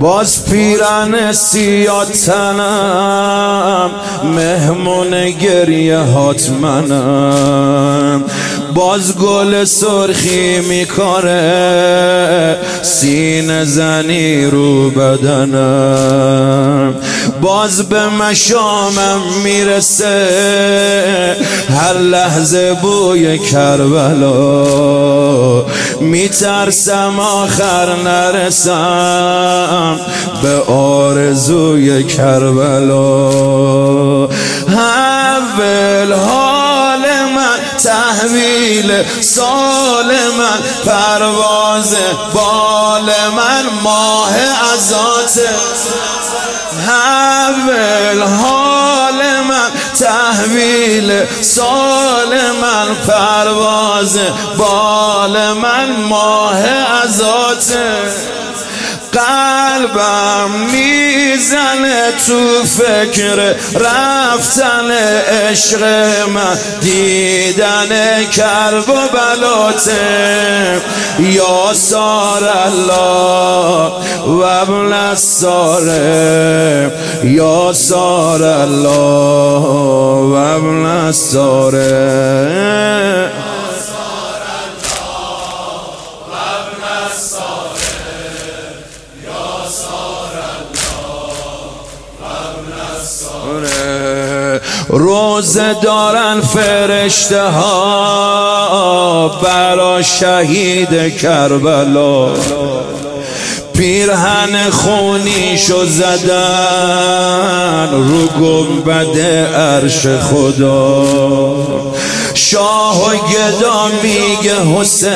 باز پیرن سیاه تنم، مهمون گریه هات منم. باز گل سرخی میکاره سینه زنی رو بدنم. باز به مشامم میرسه هر لحظه بوی کربلا. میترسم آخر نرسم به آرزوی کربلا. اول حال من تحویل سال من، پرواز بال من ماه عزاته. اول حال من تحویل سال من، پرواز بال من ماه عزاته. قلبم میزنه تو فکر رفتن عشق من، دیدن کرب و بلاته. یا سار الله و ابن الساره، یا سار الله و ابن الساره. روزه دارن فرشته ها برا شهید کربلا. پیرهن خونیشو زدن رو گنبد عرش خدا. شاه و گدا میگه حسین،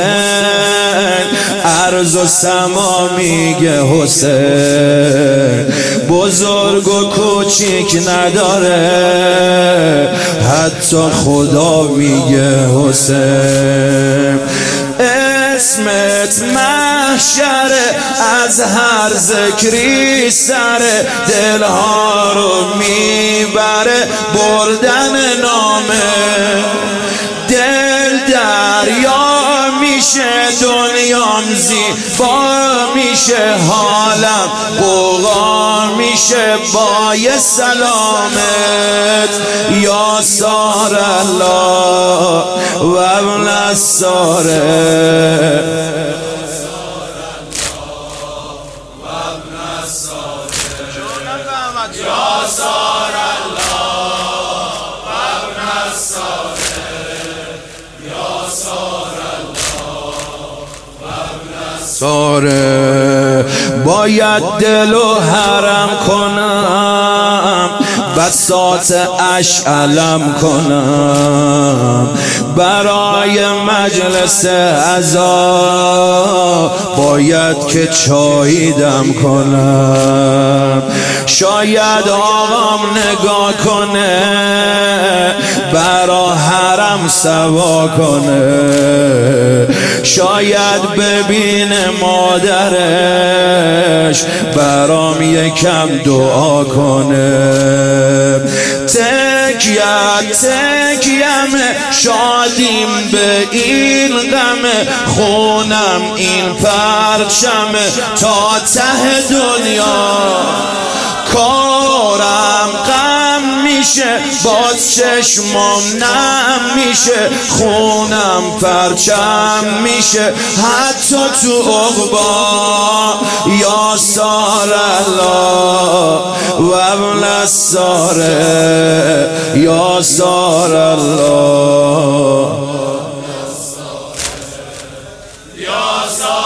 عرض و سما میگه حسین. بزرگ و کوچیک نداره حتی خدا میگه حسین. اسمت محشره از هر ذکری سره، دلها رو میبره بردن نامه. دل دریا میشه دنیام زیبا میشه، حالم بوغا میشه بای سلامت. یا سار الله و ابن الساره. ساره باید دلو حرم کنم، بساط اشعلم کنم. برای مجلس عزا باید که چایی دم کنم. شاید آقام نگاه کنه برا حرم سوا کنه. شاید ببینه مادرش برام یکم دعا کنه. تکیم شادیم به این غم، خونم این پرچم تا ته دنیا. کارم غم میشه باز چشمام نم میشه، خونم پرچم میشه حتی تو عقبا. یا سار الله و ابن الساره، یا سار الله، یا سار